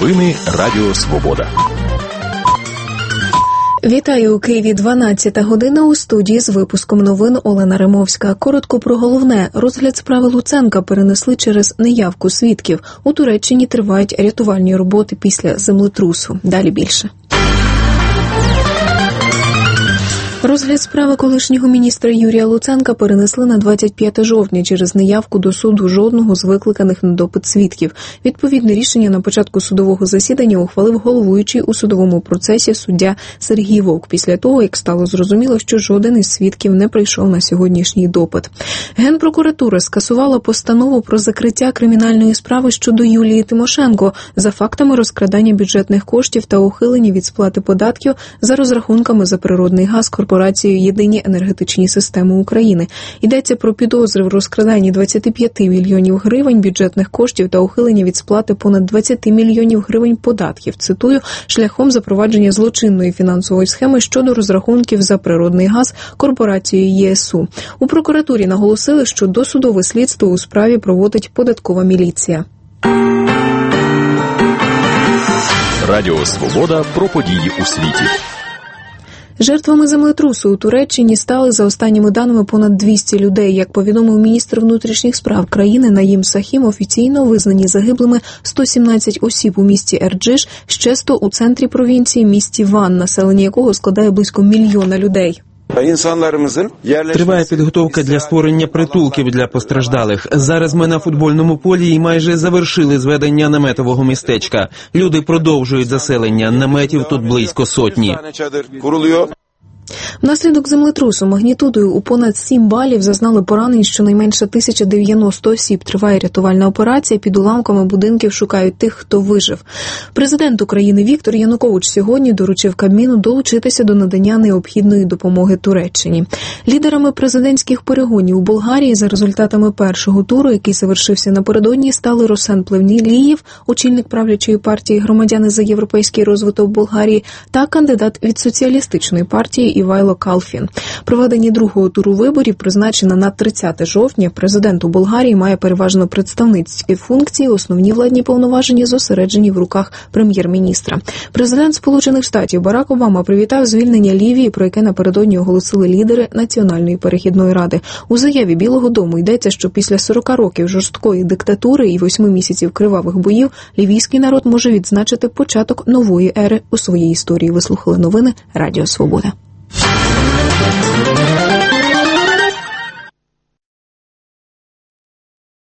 Новини Радіо Свобода. Вітаю, у Києві 12 година, у студії з випуском новин Олена Римовська. Коротко про головне. Розгляд справи Луценка перенесли через неявку свідків. У Туреччині тривають рятувальні роботи після землетрусу. Далі більше. Розгляд справи колишнього міністра Юрія Луценка перенесли на 25 жовтня через неявку до суду жодного з викликаних на допит свідків. Відповідне рішення на початку судового засідання ухвалив головуючий у судовому процесі суддя Сергій Вовк після того, як стало зрозуміло, що жоден із свідків не прийшов на сьогоднішній допит. Генпрокуратура скасувала постанову про закриття кримінальної справи щодо Юлії Тимошенко за фактами розкрадання бюджетних коштів та ухилення від сплати податків за розрахунками за природний газ корпорацією «Єдині енергетичні системи України». Йдеться про підозри в розкраданні 25 мільйонів гривень бюджетних коштів та ухилення від сплати понад 20 мільйонів гривень податків, цитую, шляхом запровадження злочинної фінансової схеми щодо розрахунків за природний газ корпорацією ЄСУ. У прокуратурі наголосили, що досудове слідство у справі проводить податкова міліція. Радіо Свобода про події у світі. Жертвами землетрусу у Туреччині стали, за останніми даними, понад 200 людей. Як повідомив міністр внутрішніх справ країни Наїм Сахім, офіційно визнані загиблими 117 осіб у місті Ерджиш, ще 100 у центрі провінції, місті Ван, населення якого складає близько мільйона людей. Триває підготовка для створення притулків для постраждалих. Зараз ми на футбольному полі і майже завершили зведення наметового містечка. Люди продовжують заселення. Наметів тут близько сотні. Внаслідок землетрусу магнітудою у понад 7 балів зазнали поранень щонайменше 1090 осіб. Триває рятувальна операція, під уламками будинків шукають тих, хто вижив. Президент України Віктор Янукович сьогодні доручив Кабміну долучитися до надання необхідної допомоги Туреччині. Лідерами президентських перегонів у Болгарії за результатами першого туру, який завершився напередодні, стали Росен Плевнелієв, очільник правлячої партії «Громадяни за європейський розвиток Болгарії», та кандидат від соціалістичної партії Івайло Калфін. Проведення другого туру виборів призначено на 30 жовтня. Президент у Болгарії має переважно представницькі функції, основні владні повноваження зосереджені в руках прем'єр-міністра. Президент Сполучених Штатів Барак Обама привітав звільнення Лівії, про яке напередодні оголосили лідери Національної перехідної ради. У заяві Білого дому йдеться, що після 40 років жорсткої диктатури і 8 місяців кривавих боїв лівійський народ може відзначити початок нової ери у своїй історії. Ви слухали новини Радіо Свобода.